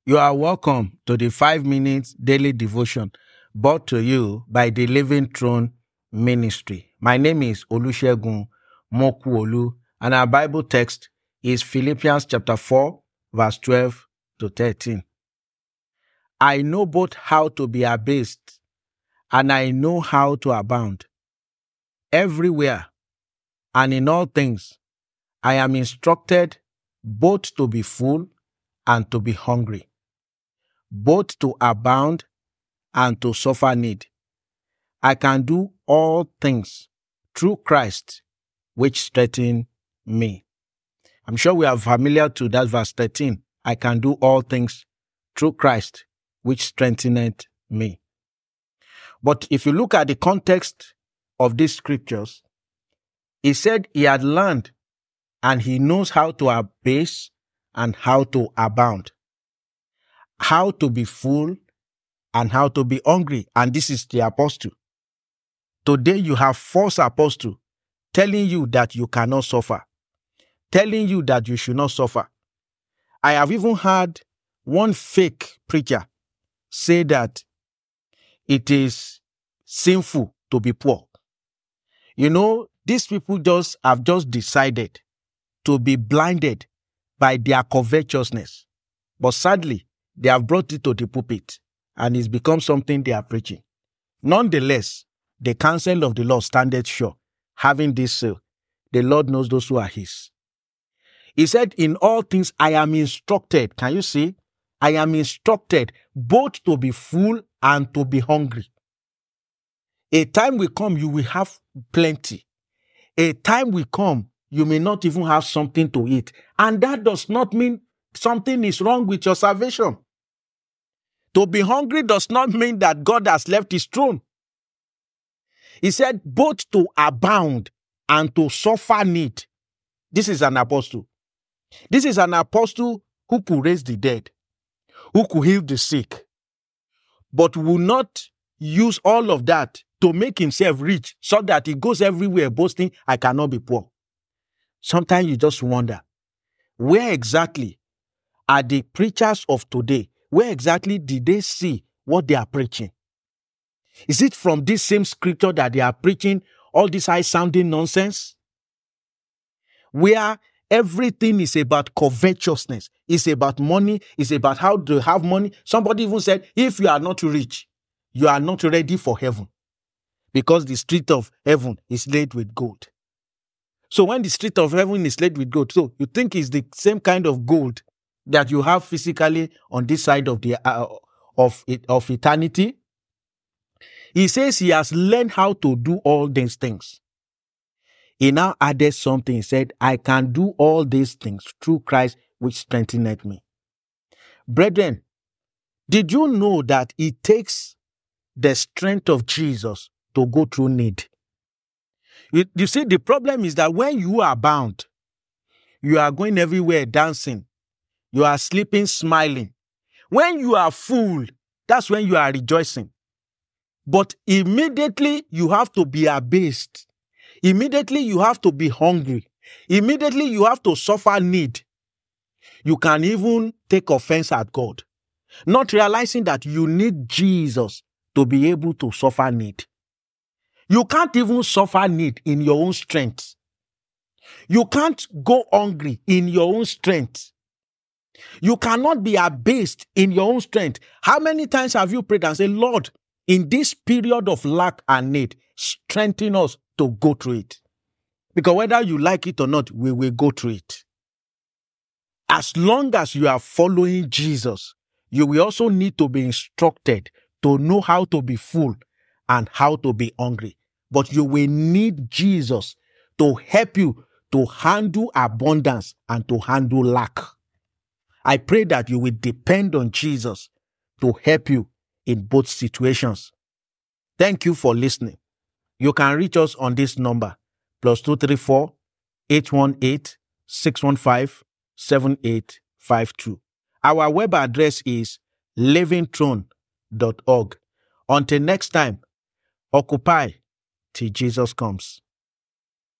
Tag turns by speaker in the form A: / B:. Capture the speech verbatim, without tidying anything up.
A: You are welcome to the five minutes daily devotion brought to you by the Living Throne Ministry. My name is Olusegun Mokuolu, and our Bible text is Philippians chapter four, verse twelve to thirteen. I know both how to be abased and I know how to abound. Everywhere and in all things, I am instructed both to be full and to be hungry, both to abound and to suffer need. I can do all things through Christ, which strengthens me. I'm sure we are familiar to that verse thirteen. I can do all things through Christ, which strengtheneth me. But if you look at the context of these scriptures, he said he had learned and he knows how to abase and how to abound, how to be full and how to be hungry. And this is the apostle. Today you have false apostle telling you that you cannot suffer, telling you that you should not suffer. I have even heard one fake preacher say that it is sinful to be poor. You know, these people just have just decided to be blinded by their covetousness. But sadly, they have brought it to the pulpit and it's become something they are preaching. Nonetheless, the counsel of the Lord standeth sure, having this seal, the Lord knows those who are his. He said, in all things I am instructed. Can you see? I am instructed both to be full and to be hungry. A time will come, you will have plenty. A time will come, you may not even have something to eat. And that does not mean something is wrong with your salvation. To be hungry does not mean that God has left his throne. He said both to abound and to suffer need. This is an apostle. This is an apostle who could raise the dead, who could heal the sick, but will not use all of that to make himself rich so that he goes everywhere boasting, I cannot be poor. Sometimes you just wonder, where exactly are the preachers of today? Where exactly did they see what they are preaching? Is it from this same scripture that they are preaching all this high-sounding nonsense? Where everything is about covetousness, it's about money, it's about how to have money. Somebody even said, if you are not rich, you are not ready for heaven, because the street of heaven is laid with gold. So when the street of heaven is laid with gold, so you think it's the same kind of gold that you have physically on this side of the uh, of it, of eternity? He says he has learned how to do all these things. He now added something. He said, I can do all these things through Christ, which strengtheneth me. Brethren, did you know that it takes the strength of Jesus to go through need? You, you see, the problem is that when you are bound, you are going everywhere dancing. You are sleeping, smiling. When you are full, that's when you are rejoicing. But immediately you have to be abased. Immediately you have to be hungry. Immediately you have to suffer need. You can even take offense at God, not realizing that you need Jesus to be able to suffer need. You can't even suffer need in your own strength. You can't go hungry in your own strength. You cannot be abased in your own strength. How many times have you prayed and said, Lord, in this period of lack and need, strengthen us to go through it? Because whether you like it or not, we will go through it. As long as you are following Jesus, you will also need to be instructed to know how to be full and how to be hungry. But you will need Jesus to help you to handle abundance and to handle lack. I pray that you will depend on Jesus to help you in both situations. Thank you for listening. You can reach us on this number, plus two three four, eight one eight, six one five, seven eight five two. Our web address is living throne dot org. Until next time, occupy till Jesus comes.